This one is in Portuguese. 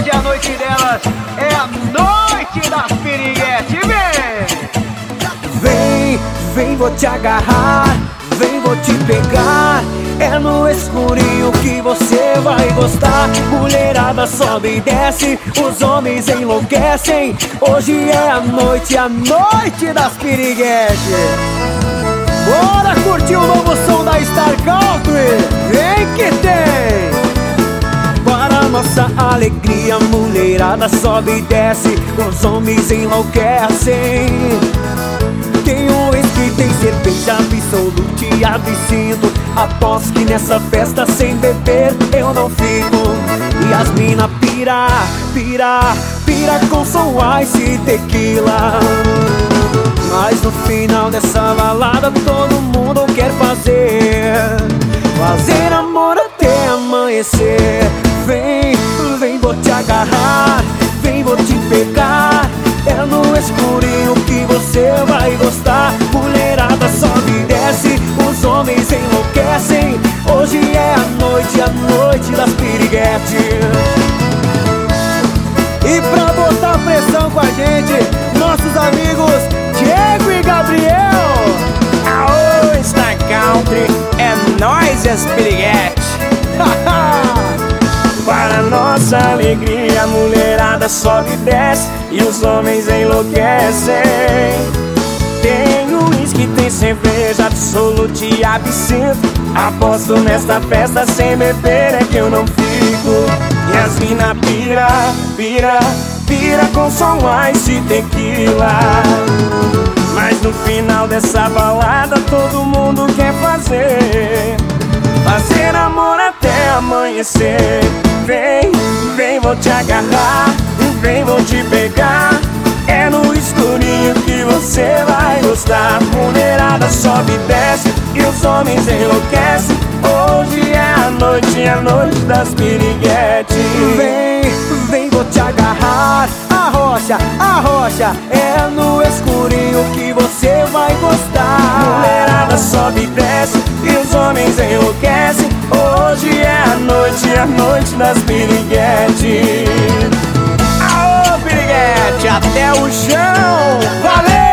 hoje a noite delas é a noite das piriguete. Vem, vem, vou te agarrar, vem, vou te pegar. É no escurinho que você vai gostar. Mulherada sobe e desce, os homens enlouquecem. Hoje é a noite das piriguete. Bora curtir o novo som da Star Country, vem que tem! Para nossa alegria, mulherada sobe e desce, os homens enlouquecem. Tem uísque, tem cerveja, absolute e absinto. Aposto que nessa festa sem beber eu não fico. E as mina pira, pira, pira com som ice e tequila. Mas no final dessa balada todo mundo quer fazer amor até amanhecer. Vem, vem, vou te agarrar, vem, vou te pegar. É no escurinho que você vai gostar. Mulherada sobe e desce, os homens enlouquecem. Hoje é a noite das piriguete. E pra botar pressão com a gente, nossos amigos Diego e Gabriel. Aô, Star Country, é nóis as piriguete. Para nossa alegria, a mulherada sobe e desce e os homens enlouquecem. Tem uísque, tem cerveja, absolute e absinto. Aposto nesta festa sem beber é que eu não fico. E as mina pira, pira, pira com som ice e tequila. Mas no final dessa balada todo mundo quer fazer amor até amanhecer. Vem, vem, vou te agarrar, vem, vou te pegar. É no escurinho que você vai gostar. Mulherada sobe e desce e os homens enlouquecem. Hoje é a noite das piriguete. Vem, vem, vou te agarrar. A rocha, é no escurinho que você vai gostar. Mulherada sobe e desce e os homens enlouquecem. Hoje é a noite das piriguete. Aô, piriguete, até o chão, valeu!